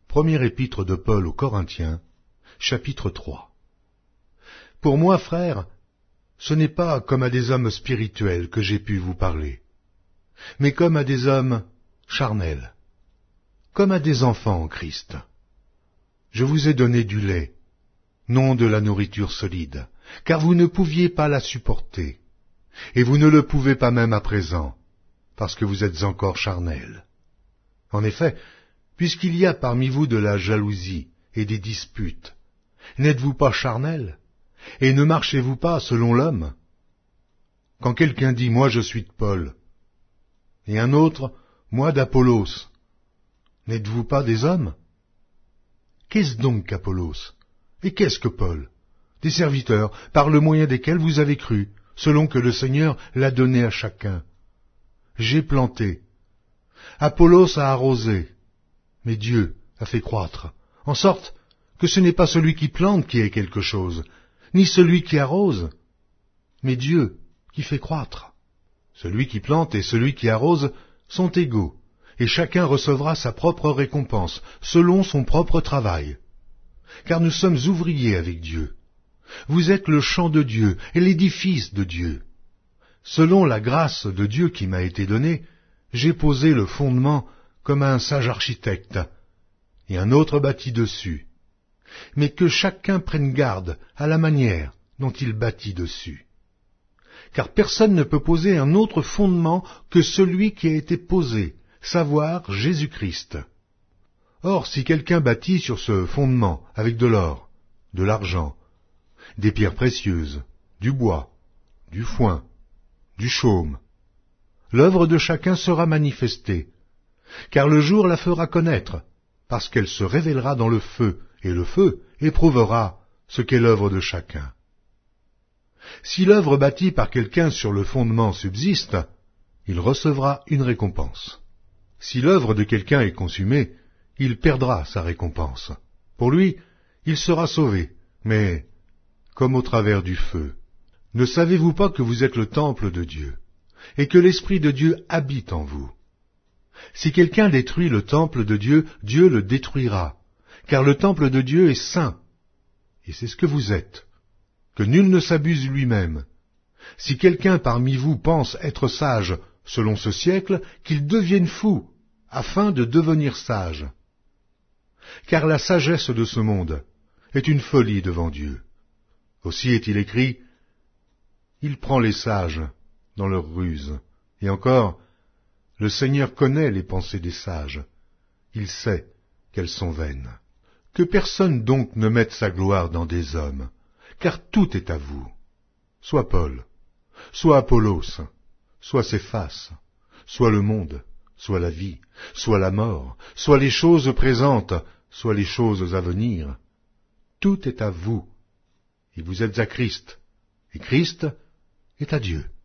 Première épître de Paul aux Corinthiens, chapitre 3. Pour moi, frères, ce n'est pas comme à des hommes spirituels que j'ai pu vous parler, mais comme à des hommes charnels, comme à des enfants en Christ. Je vous ai donné du lait, non de la nourriture solide, car vous ne pouviez pas la supporter, et vous ne le pouvez pas même à présent, parce que vous êtes encore charnels. En effet, puisqu'il y a parmi vous de la jalousie et des disputes, n'êtes-vous pas charnels, et ne marchez-vous pas selon l'homme? Quand quelqu'un dit « Moi je suis de Paul », et un autre « Moi d'Apollos », n'êtes-vous pas des hommes? Qu'est-ce donc qu'Apollos? Et qu'est-ce que Paul? Des serviteurs, par le moyen desquels vous avez cru, selon que le Seigneur l'a donné à chacun. J'ai planté, Apollos a arrosé, mais Dieu a fait croître, en sorte que ce n'est pas celui qui plante qui est quelque chose, ni celui qui arrose, mais Dieu qui fait croître. Celui qui plante et celui qui arrose sont égaux, et chacun recevra sa propre récompense, selon son propre travail. Car nous sommes ouvriers avec Dieu. Vous êtes le champ de Dieu et l'édifice de Dieu. Selon la grâce de Dieu qui m'a été donnée, j'ai posé le fondement comme un sage architecte, et un autre bâtit dessus. Mais que chacun prenne garde à la manière dont il bâtit dessus. Car personne ne peut poser un autre fondement que celui qui a été posé, savoir Jésus-Christ. Or, si quelqu'un bâtit sur ce fondement avec de l'or, de l'argent, des pierres précieuses, du bois, du foin, du chaume, l'œuvre de chacun sera manifestée, car le jour la fera connaître, parce qu'elle se révélera dans le feu, et le feu éprouvera ce qu'est l'œuvre de chacun. Si l'œuvre bâtie par quelqu'un sur le fondement subsiste, il recevra une récompense. Si l'œuvre de quelqu'un est consumée, il perdra sa récompense. Pour lui, il sera sauvé, mais comme au travers du feu. Ne savez-vous pas que vous êtes le temple de Dieu, et que l'Esprit de Dieu habite en vous? Si quelqu'un détruit le temple de Dieu, Dieu le détruira, car le temple de Dieu est saint, et c'est ce que vous êtes. Que nul ne s'abuse lui-même. Si quelqu'un parmi vous pense être sage selon ce siècle, qu'il devienne fou, afin de devenir sage. Car la sagesse de ce monde est une folie devant Dieu. Aussi est-il écrit, « Il prend les sages dans leur ruse. » Et encore, « Le Seigneur connaît les pensées des sages. Il sait qu'elles sont vaines. » Que personne donc ne mette sa gloire dans des hommes, car tout est à vous. Soit Paul, soit Apollos, soit Céphas, soit le monde, soit la vie, soit la mort, soit les choses présentes, soit les choses à venir. Tout est à vous, et vous êtes à Christ, et Christ est à Dieu.